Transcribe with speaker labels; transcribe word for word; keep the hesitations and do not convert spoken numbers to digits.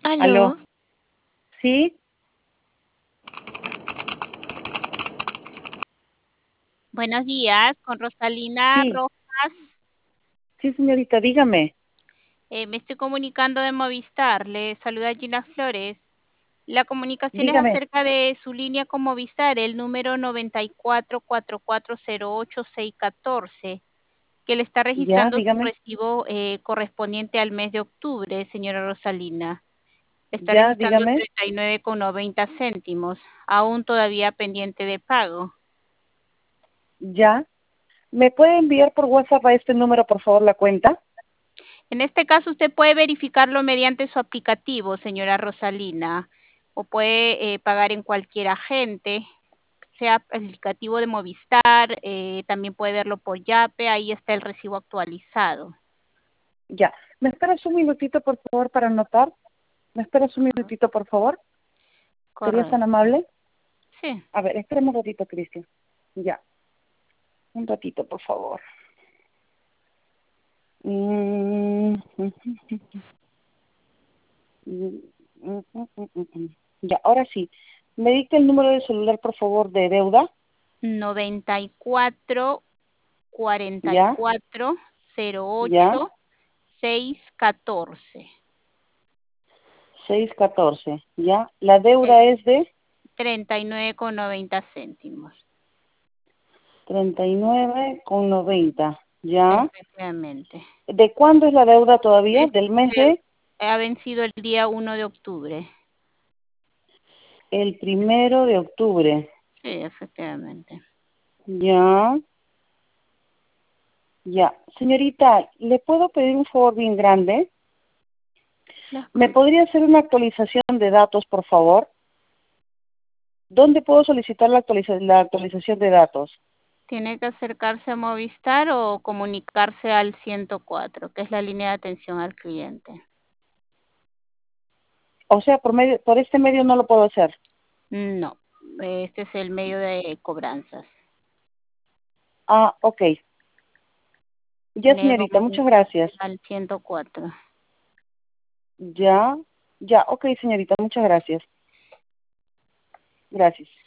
Speaker 1: Aló,
Speaker 2: Aló, ¿sí?
Speaker 1: buenos días, con Rosalina
Speaker 2: Sí,
Speaker 1: Rojas.
Speaker 2: sí, señorita, dígame.
Speaker 1: Eh, me estoy comunicando de Movistar. Le saluda Gina Flores. La comunicación es
Speaker 2: Dígame.
Speaker 1: acerca de su línea con Movistar, el número noventa y cuatro, cuatro cuatro cero ocho, seis uno cuatro, que le está
Speaker 2: Ya,
Speaker 1: registrando su
Speaker 2: dígame.
Speaker 1: recibo eh, correspondiente al mes de octubre, señora Rosalina. Le está
Speaker 2: Ya,
Speaker 1: registrando
Speaker 2: dígame.
Speaker 1: treinta y nueve con noventa céntimos, aún todavía pendiente de pago.
Speaker 2: Ya. ¿Me puede enviar por WhatsApp a este número, por favor, la cuenta?
Speaker 1: En este caso, usted puede verificarlo mediante su aplicativo, señora Rosalina, o puede eh, pagar en cualquier agente, sea aplicativo de Movistar, eh, también puede verlo por Yape, ahí está el recibo actualizado.
Speaker 2: Ya. ¿Me esperas un minutito, por favor, para anotar? ¿Me esperas un minutito, por favor? ¿Serías tan
Speaker 1: Correcto.
Speaker 2: amable?
Speaker 1: Sí.
Speaker 2: A ver, espérame un ratito, Cristian. Ya. Un ratito, por favor. Mm, Ya, ahora sí. ¿Me dicta el número de celular, por favor, de deuda?
Speaker 1: noventa y cuatro, cuarenta y
Speaker 2: Ya,
Speaker 1: cuatro, cero
Speaker 2: ya.
Speaker 1: ocho, seis catorce.
Speaker 2: Seis catorce, ¿ya? La
Speaker 1: Eh,
Speaker 2: deuda es de
Speaker 1: treinta y nueve con noventa céntimos.
Speaker 2: treinta y nueve con noventa, ¿ya?
Speaker 1: Efectivamente.
Speaker 2: ¿De cuándo es la deuda todavía?
Speaker 1: Es,
Speaker 2: Del mes
Speaker 1: eh,
Speaker 2: de
Speaker 1: ha vencido el día uno de octubre.
Speaker 2: el primero de octubre,
Speaker 1: Sí, efectivamente.
Speaker 2: ¿ya? Ya. Señorita, ¿le puedo pedir un favor bien grande?
Speaker 1: La
Speaker 2: ¿Me
Speaker 1: escucho.
Speaker 2: podría hacer una actualización de datos, por favor? ¿Dónde puedo solicitar la, actualiza- la actualización de datos?
Speaker 1: Tiene que acercarse a Movistar o comunicarse al ciento cuatro, que es la línea de atención al cliente.
Speaker 2: O sea, por medio, por este medio no lo puedo hacer.
Speaker 1: No, este es el medio de cobranzas.
Speaker 2: Ah, ok. Ya,
Speaker 1: Tiene que
Speaker 2: señorita, muchas gracias.
Speaker 1: comunicarse al ciento cuatro.
Speaker 2: Ya, ya, ok, señorita, muchas gracias. Gracias.